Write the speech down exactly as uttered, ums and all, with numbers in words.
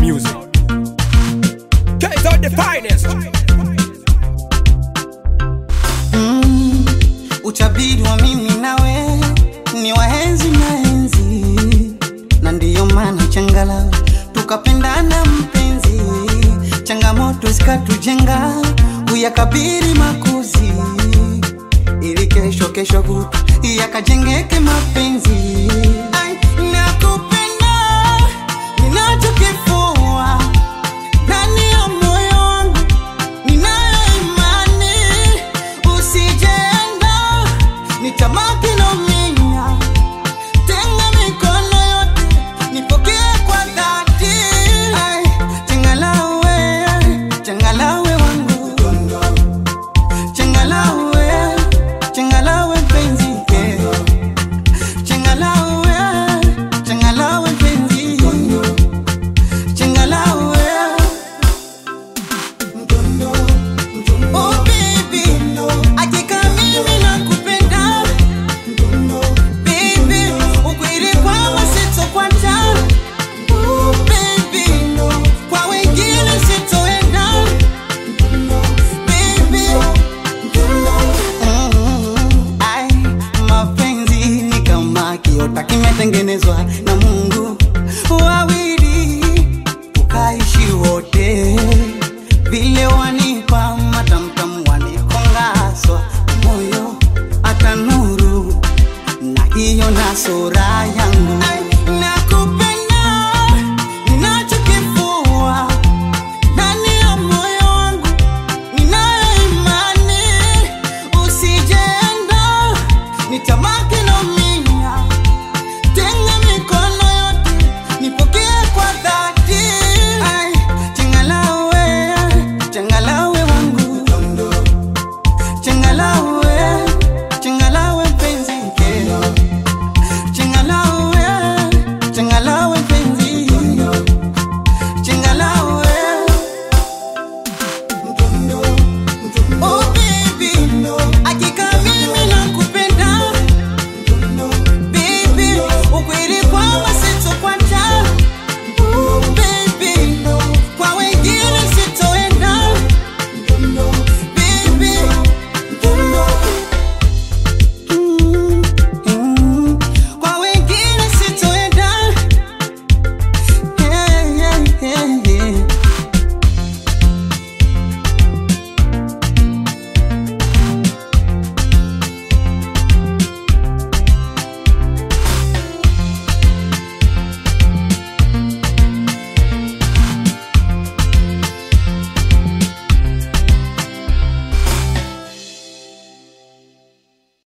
music. Guys out the finest. Mm, utabiri wa mimi nawe ni waenzi na enzi, na ndiyo maana changala tukapendana mpenzi. Changamoto zikatujenga kuyakabiri makuzi, ili kesho kesho kutu yakajengeke mapenzi. Ay, nakupenda ninachokifua ndani ya moyo wangu, ninayo imani usijeenda nitamaki na umenya. Tenga mikono yote nipokee kwa dhati. Ay, changalawe, changalawe wangu, changalawe, changalawe mpenzi. Changalawe, changalawe mpenzi. Changalawe. Oh baby, hakika mimi nakupenda. Baby, ukweli kwamba sitokuacha. Oh baby, kwa wengine sitoenda. Baby, mm, ai, mapenzi ni kama kiota kimetengenezwa na Mungu. Wawi